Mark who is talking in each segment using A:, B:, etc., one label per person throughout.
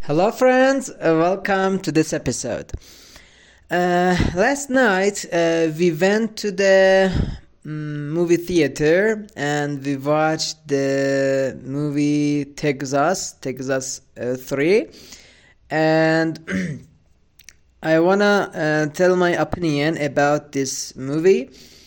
A: Hello, friends. Welcome to this episode. Last night, we went to the movie theater and we watched the movie Texas 3. And I wanna tell my opinion about this movie.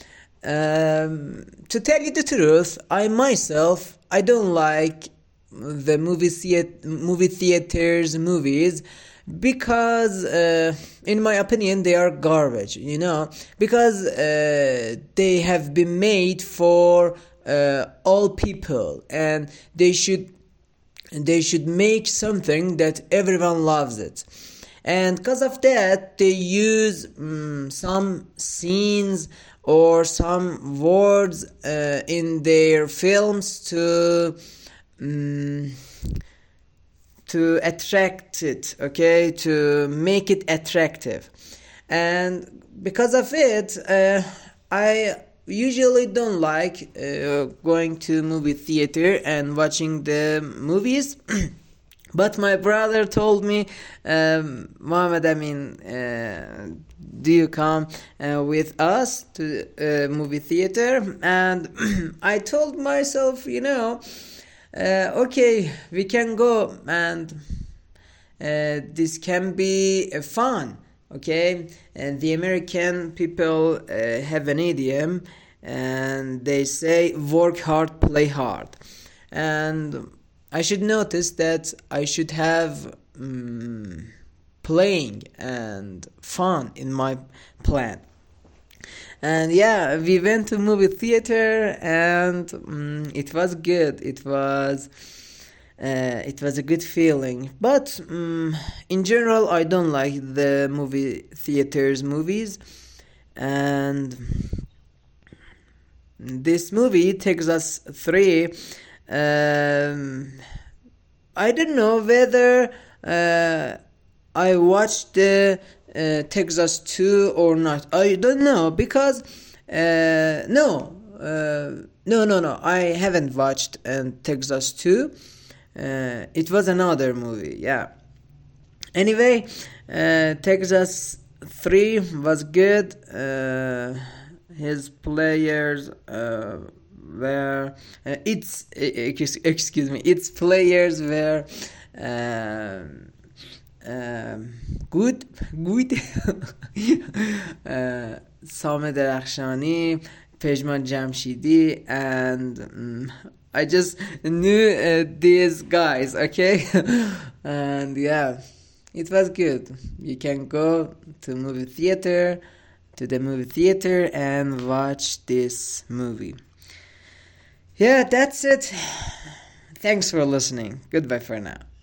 A: To tell you the truth, I don't like the movie theaters movies because in my opinion they are garbage, because they have been made for all people, and they should make something that everyone loves it. And because of that, they use some scenes or some words in their films to attract it, okay, to make it attractive. And because of it, I usually don't like going to movie theater and watching the movies. But my brother told me, Mohammed Amin, do you come with us to movie theater? And I told myself, okay, we can go, and this can be fun, okay? And the American people have an idiom, and they say, work hard, play hard. And I should notice that I should have playing and fun in my plan. And yeah, we went to movie theater, and it was good. It was a good feeling. But in general, I don't like the movie theaters movies. And this movie, Texas 3, I don't know whether I watched the Texas 2 or not. I don't know, because no, I haven't watched Texas 2. It was another movie, yeah. Anyway, Texas 3 was good. His players were its players were good. Same Derakhshani, Pejman Jamshidi, and I just knew these guys, okay? And yeah, it was good. You can go to the movie theater and watch this movie. Yeah, that's it. Thanks for listening. Goodbye for now.